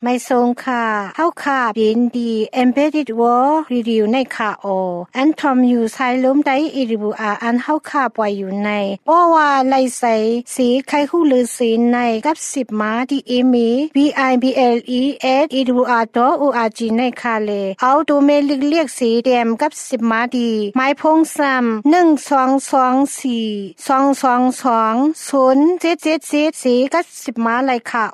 ไม่ทรงค่ะเฮาค่ะยินดี Embedded World Review ในค่ะอันทอมอยู่ใช้ล้มได้อีริบูอันเฮาค่ะปล่อยอยู่ในเพราะว่าไลใส่สีไข่หูลือสีในกับ10มาที่อีมี bibles@iribua.org ในค่ะเลยเอาตัวเมลิกเรียกสีแดงกับ10มาดีไม้พงซ้ำ1224 222 0777สีกับ10มาเลยค่ะ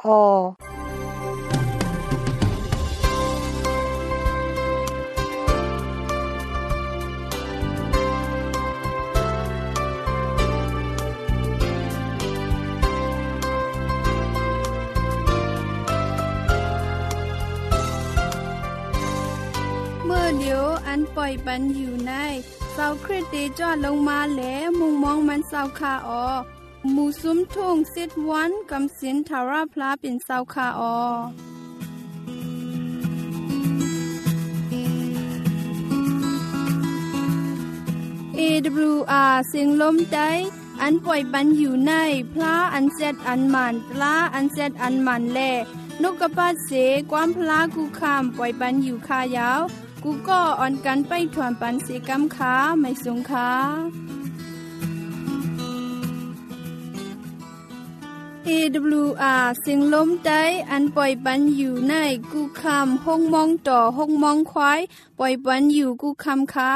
เมื่อเดียวอันปล่อยปันอยู่ในเสาคริสต์จอดลงมาแล้วมุงมองมันเสาคาหมู่ซุ้มทุ่งซิดวันกำสินทาราพลาเป็นเสาคาAWR เสียงลมใจอันปล่อยปันอยู่ในพระอันเซตอันมันปลาอันเซตอันมันแลนกกระปาเสความพลากูข้ามปล่อยปันอยู่คายาวกูก็อ่อนกันไปถวนปันเสกำขาไม่สงขาAWR เสียงลมใจอันปล่อยปันอยู่ในกูคำห้องมองต่อห้องมองควายปล่อยปันอยู่กูคำขา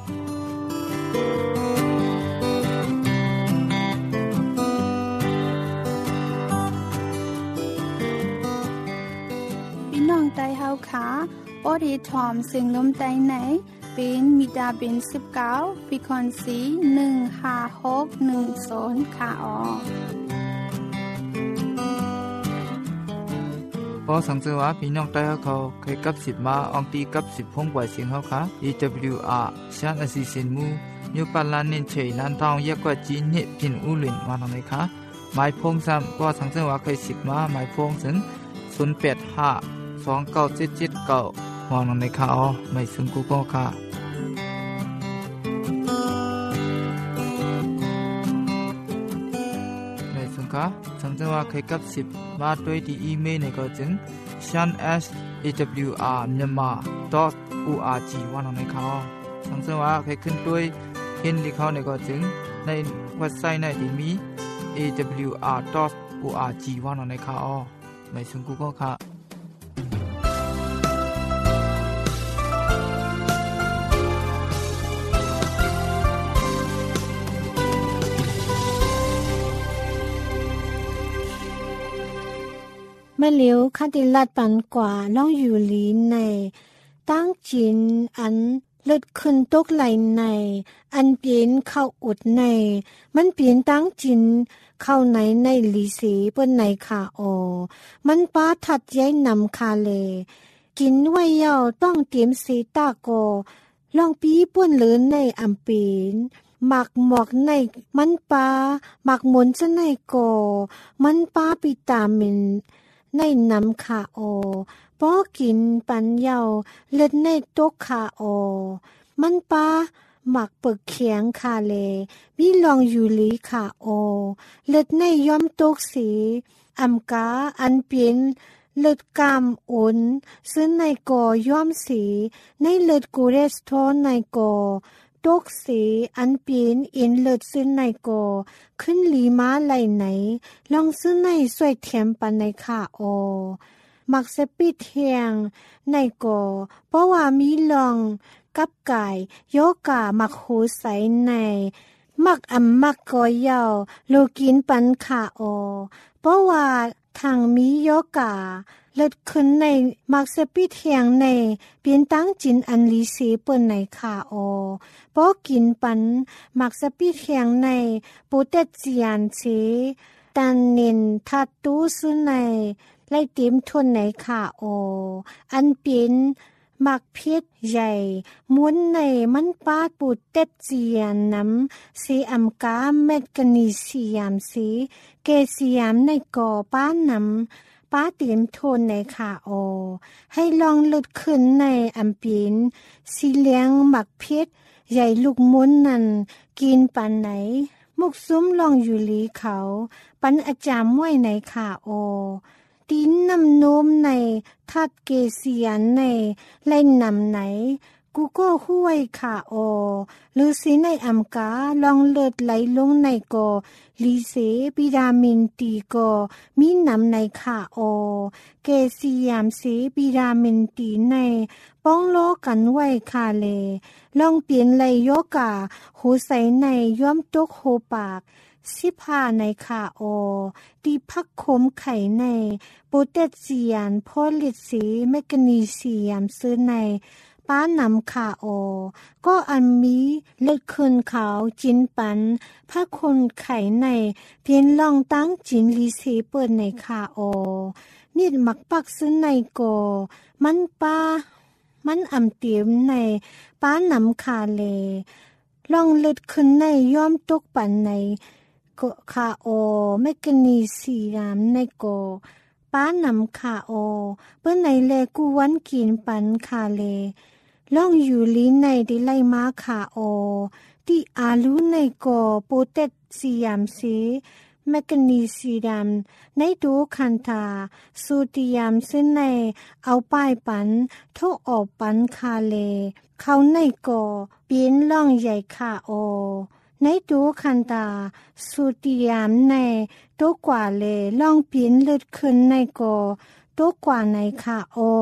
พี่น้องใจเฮาขาอดีทอมเสียงลมใจไหนเป็นมิดาเป็น19ฟิคอนซี15610ค่ะพอสังเกตว่าพี่น้องใต้เขาเคยกับ10มาอองตีกับ10พงกว่าเสียงเขาค่ะ EWR ชันอสิสินมูยูปาลานินเชยนันทองเยอะกว่าจีนเนพินอุลินมาทำไมคะหมายพงซ้ำก็สังเกตว่าเคย10มาหมายพงถึง08529779มองในค่ะไม่ซึ่งกูก็ค่ะไม่ซึ่งค่ะสังเกตว่าเคยกับ10มาด้วยที่อีเมลในก็จึง shan@awr.myanmar.org ว่าในค่ะสังเกตว่าเคยขึ้นด้วยเห็นที่เขาในก็จึงในเว็บไซต์ในที่มี awr.org ว่าในค่ะไม่ซึ่งกูก็ค่ะเมื่อเลี้ยวคติลัดปันกว่าล่องอยู่ลีในตั้งจินอันเลิดขึ้นตกไหลในอันเปลี่ยนเข้าอุดในมันเปลี่ยนตั้งจินเข้าในลีสีเปิ้นในขามันป้าถัดย้ายนำคาเลกินไว้เยาต้องเตรียมสีตาโกลองปีป่วนเลือนในอัมเปนหมักหมอกในมันปลาหมักหมุนจะในโกมันปลาวิตามินในน้ำขาป้อกินปันเยาเลือดในตกขามันปลาหมักเปิกเขียงคาเลมีลองอยู่ลีขาเลือดในย้อมตกสีอัมกาอันเปลี่ยนเลือดกามอุ่นซึ่งในกอย้อมสีในเลือดกูเรสโทนในกอตกสีอันเปลี่ยนอินเลือดซึ่งในกอขึ้นลีม้าไหลไหนลองซึ่งในสวยเทียมปันในขามักสปิเทียงในกอเพราะว่ามีลองกับไก่โยกามักหูใสในมักมักกอยาวโลกินปันขาเพราะว่าทางมีโยกาเลิดขึ้นในมักสปิเทียงในเปลี่ยนตั้งจินอันลีสีเปิ้นในขาเพราะกินปันมักสปิเทียงในโปเตเซียนสีตันนินทัดตูซุในไล่เต็มทนในขาอันเป็นมักเพชรใหญ่ม้วนในมันปาดปูเต็ดเจียนน้ำสีอัมกาเมดกนีเซียมสีเกเซียมในก่อป้าน้ำป้าเตรียมโทนในขาให้ลองลดขึ้นในอัมปินสีเหลียงหมักเพชรใหญ่ลูกม้วนนั้นกินปันไหนมุกซุ้มลองอยู่ลีเขาปันอาจารย์ไว้ในขาตีนนำโน้มในทัดเกษียนในไล่นำไหนกูก็ห้วยขาออหรือสีในอำกาลองเลิดไหลลงในกอลีเสวิตามินตีกอมีนำในขาออเกซียมเสวิตามินตีในป้องโลกันไว้คาเลลองเปลี่ยนไหลโยกาหูใสในย้อมตกโหปาก15ในขาออตีพักคมไข่ในโปแทสเซียมโพลิตสีแมกนีเซียมซื้อในป้านำขาออก็อันมีเลือดขึ้นขาวจินปันพักคนไข่ในเพียนลองตั้งจินลีเซเปิดในขาออนิดมักปักซื้อในกอมันป้ามันอำเตียมในป้านำขาเลลองเลือดขึ้นในย้อมตกปันในก็ขาออแมกนีเซียมในกอป้านำขาออเปิ้นในแลกูวันกินปันคาเลล่องอยู่ลีในที่ไล่มาขาออที่อาลูในกอโปแทสเซียมเสแมกนีเซียมในดูคันธาโซเดียมเส้นในเอาป้ายปันโทออกปันคาเลเขาในกอเปลี่ยนล่องใหญ่ขาออในตัวคันตาโซเดียมในตัวกว่าเลยลองเปลี่ยนเลือดขึ้นในกอตัวกว่าในขาออ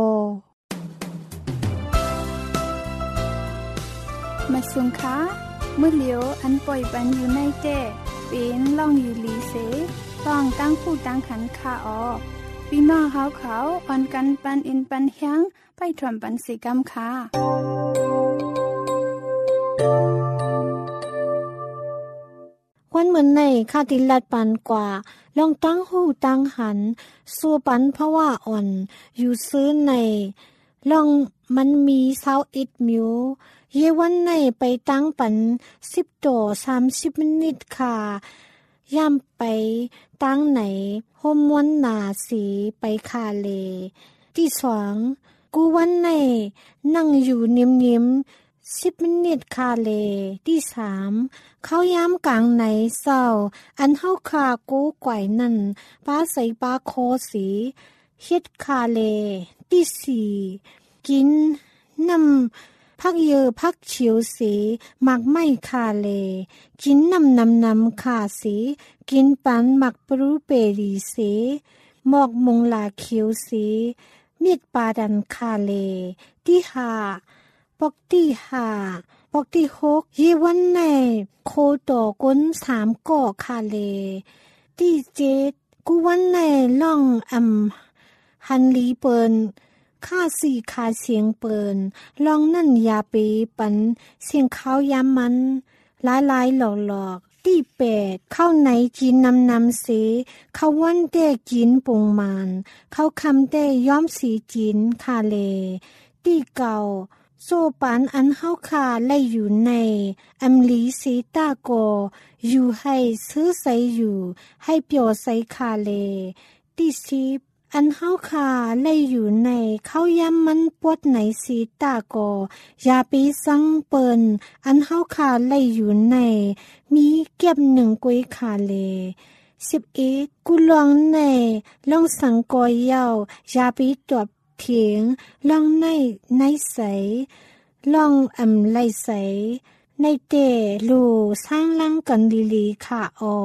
มาสุงคะมื้อเหลียวอันปล่อยปันอยู่ในเต้เป็นล่องอยู่ลีเสต้องตั้งผู้ตั้งขันขาออพี่น้องเขาอ่อนกันปันอินปันแห้งไปถวมปันสิกรรมค่ะวันเหมือนในคาติลัดปันกว่าลองตั้งหูตั้งหันสู้ปันเพราะว่าอ่อนอยู่ซื้อในลองมันมี21มิวเยวันในไปตั้งปัน10ต่อ30มินิตค่ะย่ำไปตั้งไหนโฮมวันหนาสีไปคาเลที่2กูวันในนั่งอยู่นิ่มๆ10มินิตคาเลที่3เข้าย้ำกลางไหนเศร้าอันเฮาคากูไกวนั่นป้าใส่ป้าโคสีเฮ็ดคาเลที่4กินน้ำพักเยอพักเฉียวสีหมักไม่คาเลกินน้ำคาสีกินปันหมักปรูเปรีสีหมอกมงลาเขียวสีมีดปาดันคาเลที่5ปอกที่5ปอกที่6ยีวันในโคต่อก้น3ก่อคาเลที่7กูวันในล่องหันลีเปินค่าสี่คาเสียงเปินลองนั่นยาปีปันเสียงข้าวยามมันหลายหลอกที่8เข้าไหนจีนนำเสเข้าวันเต้จีนปงมานเข้าคำเต้ย้อมสีจีนคาเลที่9โซปานอันเฮาคาไล่อยู่ในอำลีสีตาโกอยู่ให้ซื้อใสอยู่ให้เปียวใสคาเลที่10อันเฮาคาไล่อยู่ในเข้าย้ำมันปวดไหนสีตาโกยาปีสังเปินอันเฮาคาไล่อยู่ในมีเก็บ1กวยคาเล11กูลองในลองสังกอยเยาวยาปีตอบเถียงลองในใสลองไล่ใสในเตลูสร้างลังกันลีค่ะ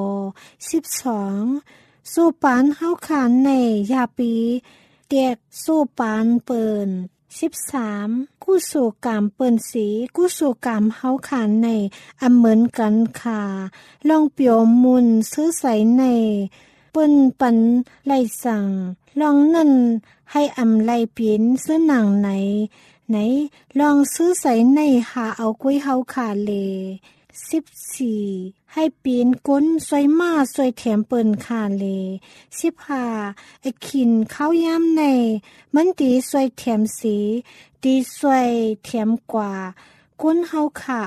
12สู้ปานเฮาขานในยาปีเด็กสู้ปานเปิน13กู้สู่กามเปินสีกู้สู่กามเฮาขานในเหมือนกันค่ะลองเปียวมุนซื้อใสในเปิ้นปันไล่สั่งลองนั่นให้ไล่เปลี่ยนซื้อหนังไหนลองซื้อใส่ในหาเอากุ้ยเฮาขาเล14ให้เปลี่ยนก้นสวยมาสวยแถมเปิ้นขาเล15ไอ้ขินข้าวยามในมันดีสวยแถมสีดีสวยแถมกว่าก้นเฮาขา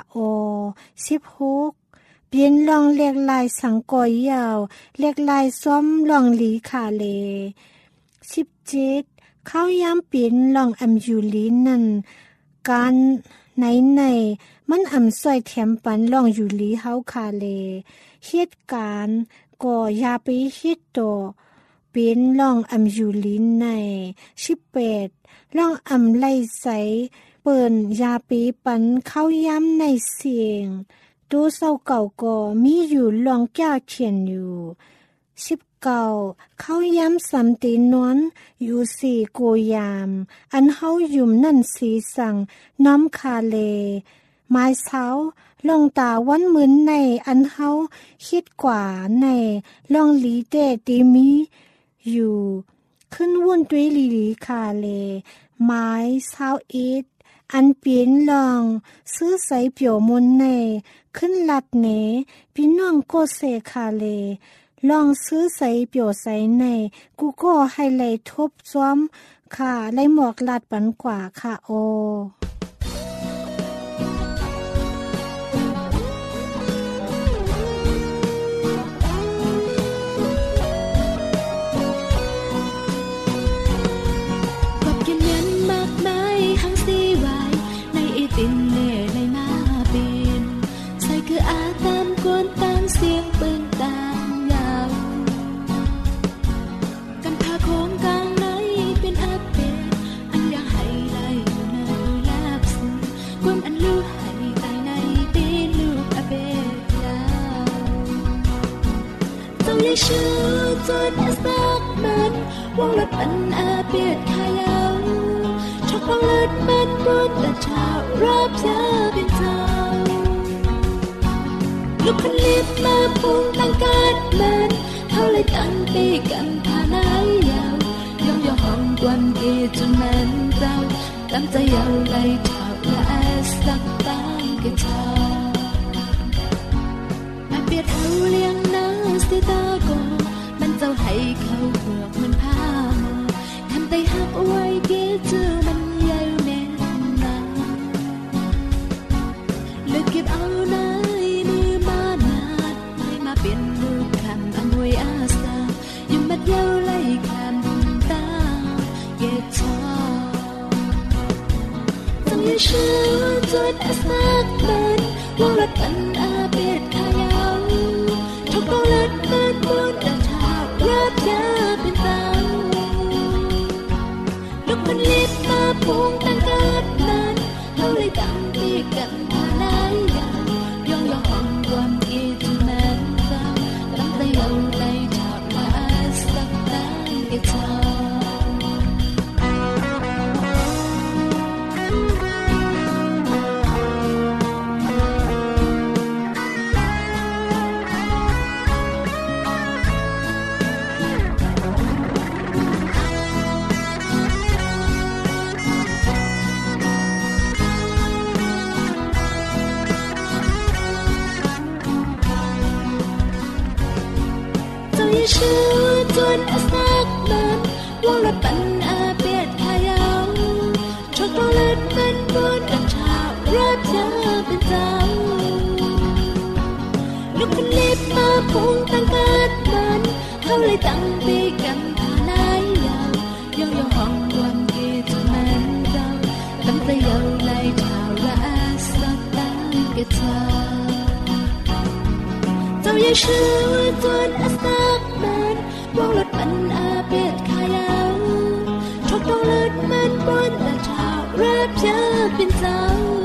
16เปลี่ยนลองเรียกลายสังกอยยาวเรียกลายซ้อมลองหลีขาเล17เข้ายามเปลี่ยนลองอยู่ลีนั่นการไหนมันสวยแถมปันลองอยู่ลีเฮาคาเลเหตุการณ์ก็อย่าไปเฮ็ดต่อเป็นล่องอำอยู่ลิ้นใน18ล่องอำไล่ใสเปิ้นยาปีปันเข้าย้ำในเสียงตัวเศร้าเก่าก็มีอยู่ลองแก้วเขียนอยู่19เข้าย้ำสำตีนวนอยู่4โกยามอันเฮายุ่มนั่นสีสั่งน้อมคาเลไม้เช้าลงตาวันเหมือนในอันเฮาคิดกว่าในลองลีเตตีมีอยู่ขึ้นวุ่นด้วยลีคาเลไม้เช้าอันเปลี่ยนลองซื้อใส่เปี่ยวมนในขึ้นลัดเนพี่น้องโกเซคาเลลองซื้อใส่เปี่ยวใส่ในกูก็ให้เลยทบซ้อมค่ะเลยหมอกลัดปันกว่าค่ะโอชื่อจนสักมันวงรถอันอาเปียดขายาวชกลงเลือดมันบนแต่ชาวรับเธอเป็นเจ้าลูกคนเล็บมาพุ่งตั้งการมันเขาเลยตั้งปีกันทานายยาวยองยองห้องกวนเกจนมันเจ้าตั้งใจยาวเลยชาวและสักตั้งเกจาอาเปียดเขาเลี้ยงน้าสิตาโกมันเจ้าให้เขาเบือกมันพามาทำใจหักไว้เกจื้อมันยาวแม่นาเลือกเก็บเอาในมือมานาดให้มาเป็นลูกคำอำนวยอาสาอยู่มัดยาวไล่คำตาเกจาต้องยังเชื่อจนสักมันวงรถกันอาเปียดขายาวทุกเลือดมันบนแต่ชาวรับยาเป็นเจ้าลูกมันเล็บมาพุ่งตั้งการนั้นเขาเลยตั้งปีกันทานายยาวยองยองห้องความเกจมันเจ้าตั้งใจเอาเลยชาวมาสักตั้งเกจาชื่อจนสักมันวงรถปันอาเปียดขายาวชกเลือดมันบนแต่ชาวรับเธอเป็นเจ้าลูกคนเล็บมาพุ่งตั้งการมันเขาเลยตั้งปีกันทานายยาวยองยองห้องความเกจมันเจ้าตั้งใจยาวไล่ชาวละสักตั้งเกจาเจ้ายังชื่อจนสักมันวงรถปันอาเปียดขายาวชกเลือดมันบนแต่ชาวรับเธอเป็นเจ้า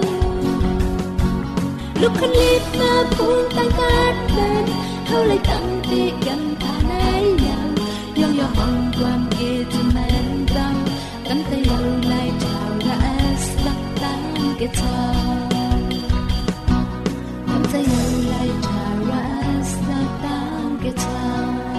ลูกคนเล็บมาพุ่งตั้งการมันเขาเลยตั้งปีกันทานายยาวยองยองห้องความเกจมันเจ้าตั้งใจยาวไล่ชาวละสักตั้งเกจาตั้งใจยาวไล่ชาวละสักตั้งเกจา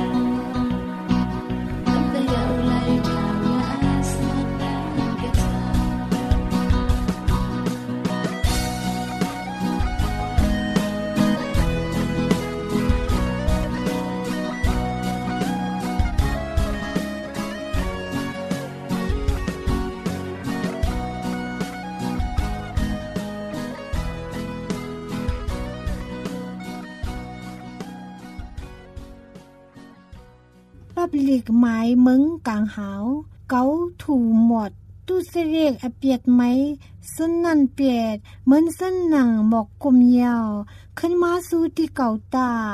ปับลิกไม้มึงกลางหาวเกาถูหมดตู้เสเรียกอเปียดไหมส้นนั่นเปียดเหมือนส้นหนังหมอกกลมยาวขึ้นมาสู่ที่เก่าตา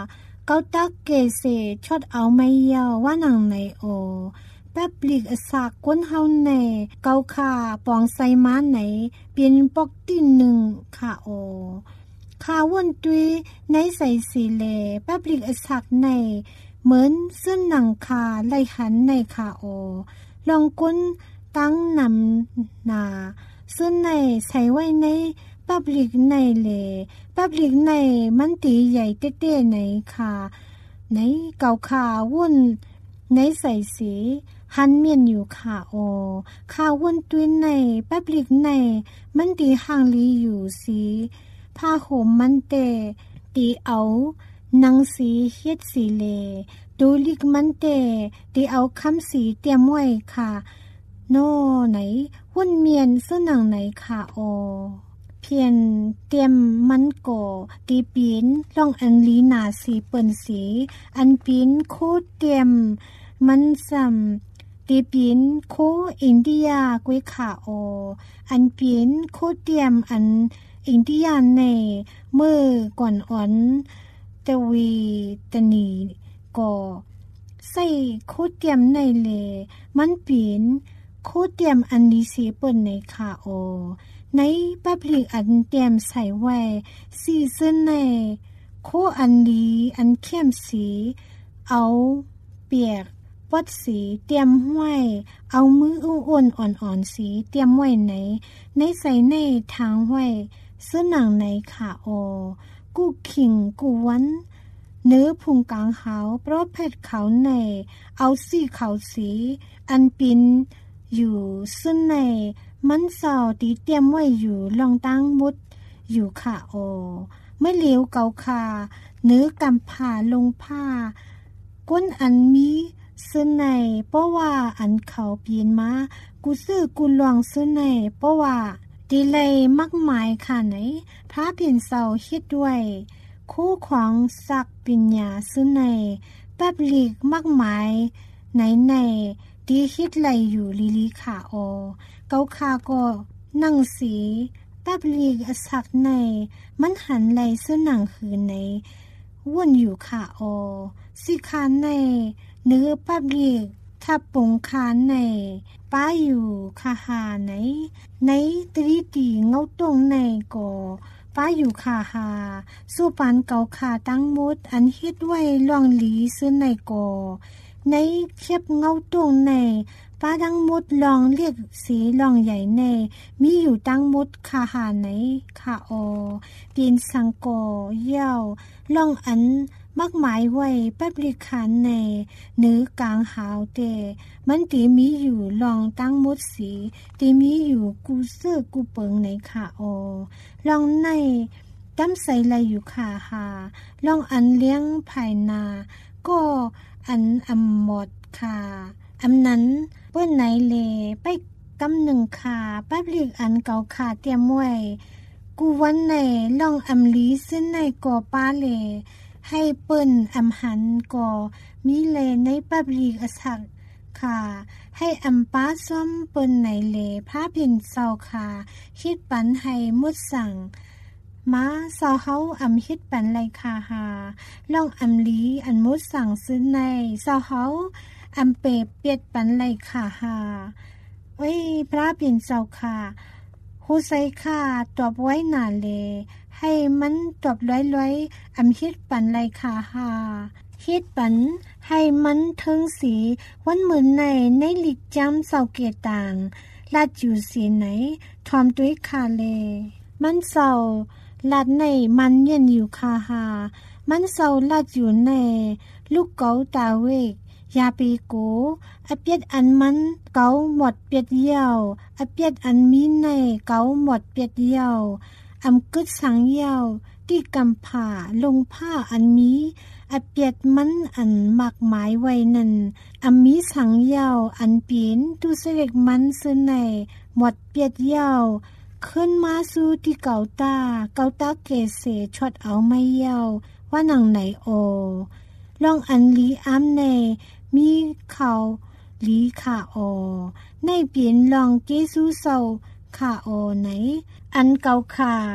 เกาตักเกเสชดเอาไม่ยาวว่านังไหนโอแป๊บลิกสากก้นเฮาในเกาขาปองไซม้าไหนเป็นปอกตีหนึ่งค่ะโอคาวนตุยในใส่สีเลแป๊บลิกสักในเหมือนเส้นหนังคาไล่หันในค่ะโอลองก้นตั้งนำนาซึ่งในใส่ไว้ในปับลิกในเลปับลิกในมันตีใหญ่เต้ๆในค่ะในเก่าขาวุ่นในใส่สีหันเมียนอยู่ค่ะโอขาวุ่นตุยในปับลิกในมันตีห่างลีอยู่สีผ้าห่มมันเตตีเอานังสีเฮ็ดสีเลดูลิกมันเตตีเอาคำสีเตรียมไว้ค่ะโน่ไหนหุ่นเมียนซึ่งหนังไหนค่ะโอเพียนเตรียมมันก่อตีปีนล่องอันลีนาสีเปิ่นสีอันปีนโคเตรียมมันซ้ำตีปีนโคอินเดียกวยค่ะโออันปีนโคเตรียมอันอินเดียในเมื่อก่อนอ่อนตะวีตะนีก่อใส่โคเตรียมในเลมันปีนโคเตรียมอันนี้สีเปิ่นในค่ะโอในปับลิกอันเตรียมใส่ไว้สีเส้นในโคอันลีอันเข้มสีเอาเปียกวัดสีเตรียมไว้เอามืออ้วนอ่อนๆสีเตรียมไว้ในใส่ในทางไว้เสื้อหนังในขาโอกูขิงกูวันเนื้อพุงกลางขาวเพราะเพชรเขาในเอาสีขาวสีอันปินอยู่ซึ่งในมันเศร้าตีเตรียมไว้อยู่ลองตั้งมุดอยู่ขาโอไม่เหลียวเกาคาเนื้อกำผ่าลงผ้าก้นอันมีซึ่งในเพราะว่าอันเขาเปลี่ยนมากูซื้อกูลองซึ่งในเพราะว่าดีเลยมักหมายค่ะไหนพระเพียนเศร้าคิดด้วยคู่ของศักปิญญาซึ่งในแป๊บลีกมักหมายในดีคิดไหลอยู่ลิลิขาโอเกาคาก็นั่งสีแป๊บลีกสักในมันหันไหลซึ่งหนังคืนในวนอยู่ขาโอสิคานในเนื้อแป๊บลีกทับปงคานในป้าอยู่คาหาในตรีตีเงาตรงในก่อป้าอยู่คาหาสู้ปานเกาขาตั้งมดอันเฮ็ดไว้ล่องหลีซึ่งในก่อในเทียบเงาตรงในป้าทั้งมดลองเรียกสีลองใหญ่ในมีอยู่ตั้งมดคาหาไหนคาโอเปลี่ยนสังกอเย่าลองอันมักหมายไว้แป๊บลิคานในเนื้อกลางหาวเตมันตีมีอยู่ลองตั้งมดสีตีมีอยู่กูเสื้อกูเปิงในขาโอลองในตั้มใส่ไรอยู่ขาหาลองอันเลี้ยงภายนาก็อันอำหมดค่ะอำนั้นเปิ้นไหนเลไปกำหนึ่งขาแป๊บลิกอันเก่าขาเตรียมไว้กูวันในลองอำลีเส้นในก่อป้าเลให้เปิ้นอำหันก่อมีเลในปับลีกอสักค่ะให้อำป้าซ้อมเปิ้นในเลพระเพ็ญเศร้าค่ะคิดปันให้มุดสั่งมาเศร้าเฮาอำคิดปันไรค่ะหาลองอำลีอันมุดสั่งซื้อในเศร้าเฮาอำเปเปียดปันไรค่ะหาเอ้ยพระเพ็ญเศร้าค่ะฮู้ใส่ค่ะตอบไว้หนาเลให้มันตอบร้อยๆอำคิดปันไรค่ะหาคิดปันให้มันเทิงสีวันเหมือนในลิกจำเศร้าเกต่างลาดอยู่สีไหนทอมด้วยค่ะเลมันเศร้าลาดในมันเย็นอยู่ค่ะหามันเศร้าลาดอยู่ในลูกเก๋าตาเวกยาปีโกอเปียดอันมันเกาหมดเปียดเยี่ยวอเปียดอันมีในเกาหมดเปียดเยี่ยวอำกึดสังเยี่ยวที่กำผ่าลงผ้าอันมีอเปียดมันอันมากหมายไว้นั่นอำมีสังเยี่ยวอันเปลี่ยนตุเสกมันซึ่งในหมดเปียดเยี่ยวขึ้นมาสู่ที่เกาตาเกเสชดเอาไม่เยี่ยวว่าหนังไหนโอลองอันลีอ้ำในมีเขาลีขาโอในเปลี่ยนลองเกซูเศร้าขาโอไหนอันเกาขา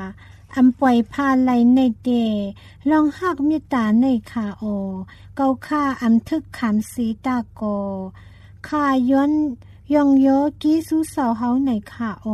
อำปล่อยพาไหลในเดลองหักเมตตาในขาโอเกาค่าอำทึกขำสีตาโกค่าย้อนยองโยกี้สู้เสาเฮาในขาโอ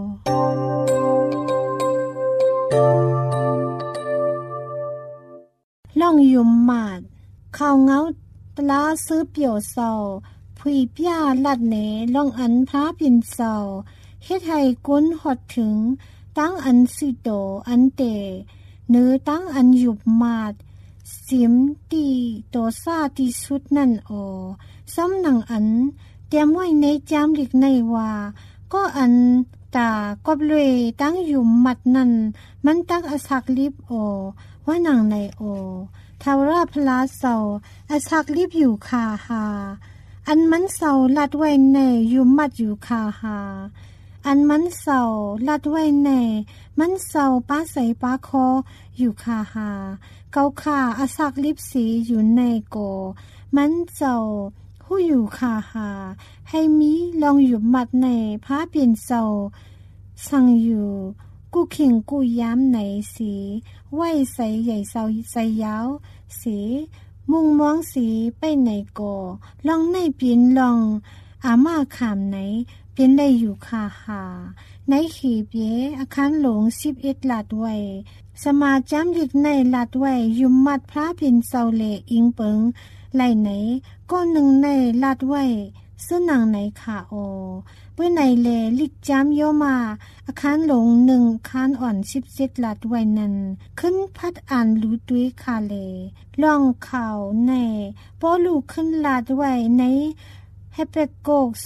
ลองยุมมาดข่าวเงาตลาซื้อเปี่ยวเสาผุยพิยาลัดเนลองอันพระปินเสาเฮ็ดให้ก้นหดถึงตั้งอันสิโตอันเตเนื้อตั้งอันยุบมาดสิมตีโตซาที่สุดนั่นโอซ้ำหนังอันเตรียมไว้ในจามลิกในว่าก็อันตากบเลยตั้งยุบมัดนั่นมันตั้งอสักลิบโอว่าหนังในโอทาวราพลาเสาอสักลิบอยู่คาหาอันมันเสาลัดไว้ในยุบมัดอยู่คาหาอันมันเสาลัดไว้ในมันเสาป้าใสป้าคออยู่คาหาเกาขาอาศักลิบสีอยู่ในโกมันเจ้าหู้อยู่คาหาให้มีลองอยู่มัดในพระเปลี่ยนเสาสั่งอยู่กูเข่งกูย้ำในสีไหวใสใหญ่เสาใสยาวสีมุงมองสีไปไหนโกลองในเปลี่ยนลองอามาขามไหนเป็นได้อยู่คาหาในขีเปียอาคารหลง11ลาดไว้สมาจำลิกในลาดไว้ยุมมัดพระพินเสาเลอิงเปิงไหลไหนก็หนึ่งในลาดไว้ซึ่งนางไหนขาโอเมื่อในเลลิกจำโยมาอาคารหลง1คานอ่อน17ลาดไว้นั้นขึ้นพัดอ่านรู้ด้วยคาเลล่องข่าวในป้อลูกขึ้นลาดไว้ในให้เปกโกก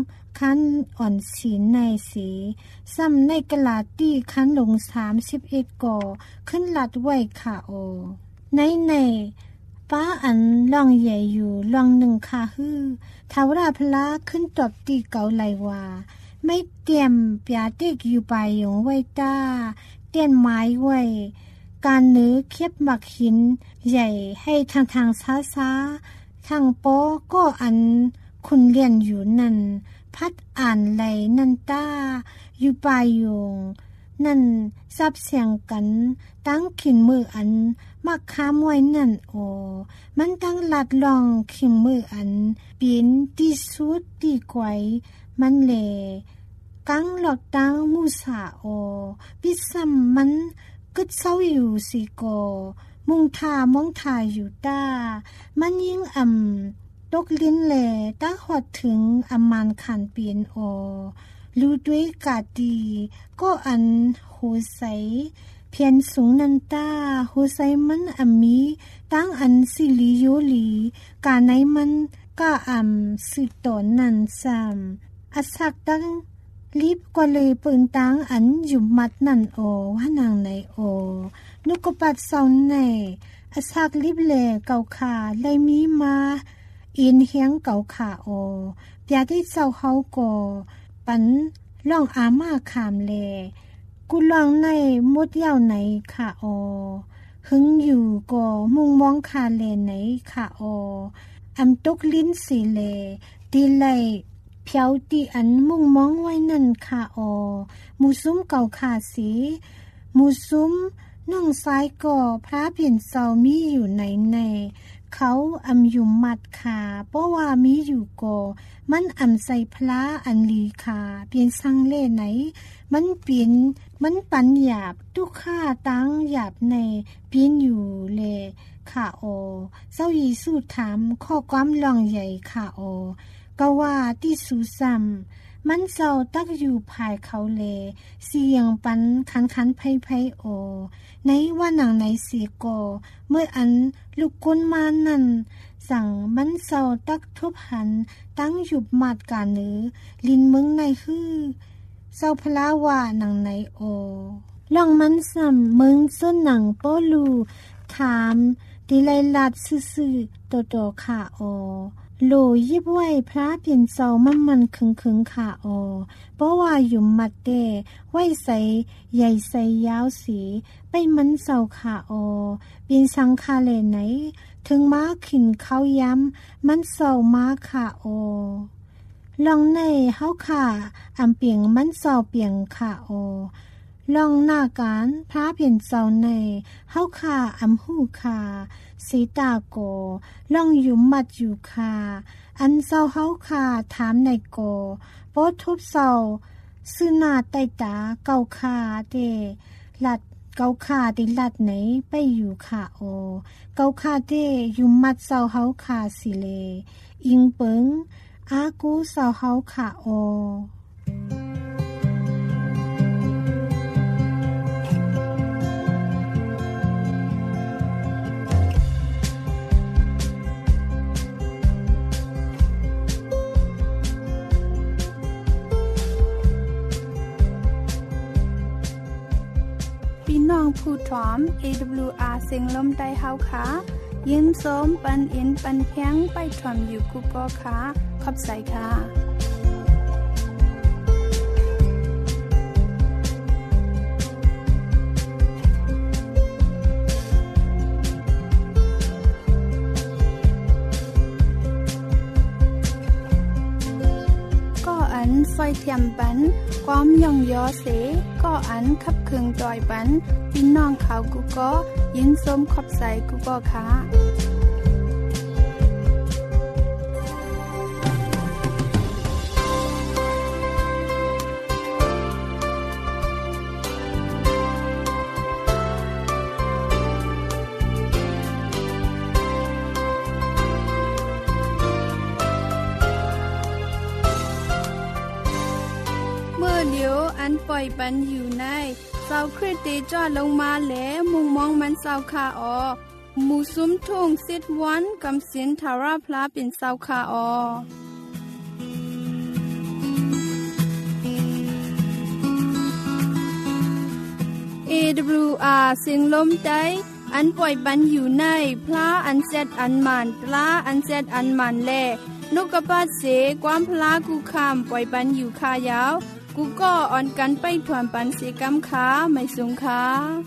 2คันอ่อนสีในสีซ้ำในกะลาตีคันลง31ก่อขึ้นลัดไว้ค่ะโอในป้าอันล่องใหญ่อยู่ล่อง1ค่ะฮือทาวราพลาขึ้นตอบตีเก่าไหลว่าไม่เตรียมปยาเด็กอยู่ไปยงไว้ตาเตียนไม้ไว้การเนื้อเข็บหมักหินใหญ่ให้ทางช้าทางโป๊ก็อันคุณเรียนอยู่นั่นพัดอ่านไหลนันตาอยู่ปลายโยงนั่นซับเสียงกันตั้งขินมืออันมักค้ามไว้นั่นโอมันตั้งลัดลองขินมืออันเปลี่ยนที่สุดที่ไกวมันเลกังหลอกตั้งมูสาโอปิซัมมันกึดเศร้าอยู่สิโกมุงทามองทาอยู่ตามันยิ่งตกลิ้นแหล่ตั้งหอดถึงอำมานขันเปลี่ยนโอรู้ด้วยกาดีก็อันหูใสเพียนสูงนันตาหูใสมันมีตั้งอันสิลิโยลีกาไหนมันก็สืบต่อนันซ้ำอาศักตั้งรีบก็เลยปืนตั้งอันอยู่มัดนั่นโอว่านางในโอนุกปัดเศร้าในอาศักรีบแหล่เก่าขาเลยมีมาอินเฮียงเก่าขาโอปยาได้เจ้าเฮาโกปันล่องอามาขามเลกูลองในมดยาวไหนขาโอหึงอยู่ก็มุงมองคาเลไหนขาโอตกลิ้นสีเลดีไลเพียวตีอันมุงมองไว้นั่นขาโอมูซุ้มเก่าขาสีมูซุ้มน้องซ้ายก็พระเพียนเศร้ามีอยู่ในเขาอยู่มัดขาเพราะว่ามีอยู่ก็มันใส่พระอันลีขาเปลี่ยนสังเล่ไหนมันเปลี่ยนมันปันหยาบทุกข้าตั้งหยาบในเปลี่ยนอยู่เลขาโอเจ้ายีสู้ถามข้อความลองใหญ่ขาโอก็ว่าที่สูซ้ำมันเจ้าตักอยู่ภายเขาเลเสียงปันคันไพ่โอในว่าหนังในเสียโกเมื่ออันลูกกุนมานั่นสั่งมันเศร้าตักทุบหันตั้งหยุบมาดกาเนื้อลินมึงในฮือเศร้าพลาว่าหนังในโอลองมันซ้ำมึงส้นหนังโปลูถามดีไลลัดซื่อโตค่ะโอโลยิบไว้พระเปลี่ยนเศร้ามันคึงค่ะโอเพราะว่าอยู่มัดเดไว้ใส่ใหญ่ใส่ยาวสีไปมันเศร้าค่ะโอเป็นสังคาเลไหนถึงม้าขินเขาย้ำมันเศร้าม้าค่ะโอลองในเฮาค่ะเปียงมันเศร้าเปียงค่ะโอลองหน้าการพระเพียนเจ้าในเฮาค่าอำหูค่าสีตาโกลองอยู่มัดอยู่ค่าอันเจ้าเฮาค่าถามในโกโปดทุบเจ้าซื้อหน้าใต้ตาเก่าค่าเตลัดเกาค่าติลัดไหนไปอยู่ค่าโอเกาค่าเตอยู่มัดเจ้าเฮาค่าสิเลอิงเปิงอากูเจ้าเฮาค่าโอน้องผู้ถอม AWR เสียงลมใต้เฮาค่ะยินโสมปันอินปันแข้งไปถอมอยู่กุก็ค่ะขอบใจค่ะซอยเทียมปันความย่องยอเสก็อันขับเคืองจอยปันพี่น้องเขากูก็ยินส้มขอบใส่กูก็ค่ะอันปล่อยปันอยู่ในเสาคริสเตจอดลงมาแล้วมุงมองมันเสาคาออหมู่ซุ้มทุ่งสิทวันกำสินทาราพลาเป็นเสาคาออAWR เสียงลมใจอันปล่อยปันอยู่ในพระอันเซตอันมันปลาอันเซตอันมันแลนกกระปาดเสความพลากูคำปล่อยปันอยู่คายาวกูก็อ่อนกันไปถวนปันเสกำขาไม่สูงขา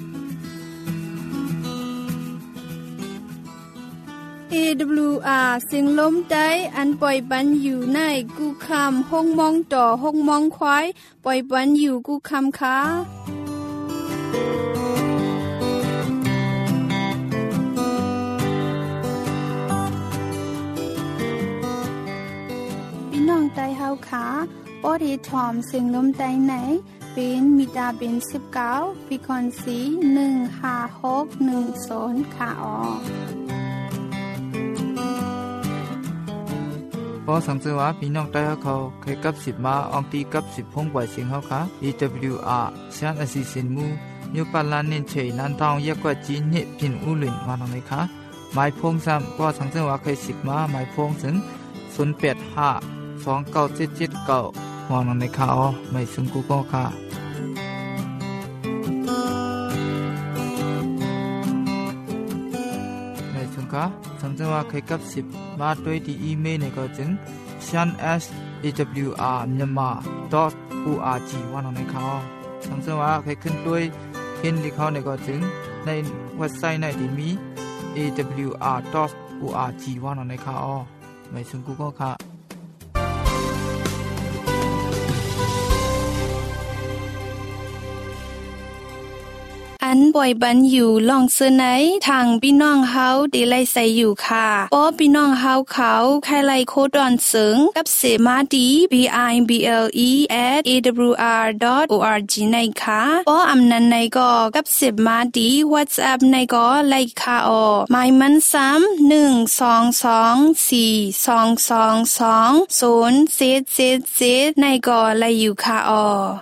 AWR เสียงลมใจอันปล่อยปันอยู่ในกูคำห้องมองต่อห้องมองควายปล่อยปันอยู่กูคำขาพี่น้องใจเฮาขาปอดีทอมเสียงลมใจไหนเป็นมิตาเป็น19ปีคอนสี15610ค่ะออพอสังเกตว่าพี่น้องใต้เขาเคยกับ10มาอองตีกับ10พงปล่อยเสียงเฮาค่ะ AWR เสียงอสิสินมูอยู่ปานลานเน้นเฉยนันทองเยกว่าจีนเฮพินอูหลินว่านังเลยค่ะหมายพงซ้ำก็สังเกตว่าเคย10มาหมายพงถึง08529779ว่านังในค่ะอ๋อไม่ซึ่งกูก็ค่ะไม่ซึ่งค่ะสังเกตว่าเคยกับ10มาด้วยที่อีเมลในก็จึงshanawr.myanmar.org ว่านังในค่ะอ๋อสังเกตว่าเคยขึ้นด้วยเห็นที่เขาในก็จึงในเว็บไซต์ในที่มี awr.org ว่านังในค่ะอ๋อไม่ซึ่งกูก็ค่ะอันบ่อยบันอยู่ลองเสื้อไหนทางพี่น้องเฮาดีไลใส่อยู่ค่ะป้อพี่น้องเฮาเขาใครไลโคดอนเสิงกับเสมาดี bible@awr.org ในค่ะป้ออำนันในก็กับเสมาดี WhatsApp ในก็ไลค่ะออหมายมันซ้ำ12242222077ในก็ไลอยู่ค่ะออ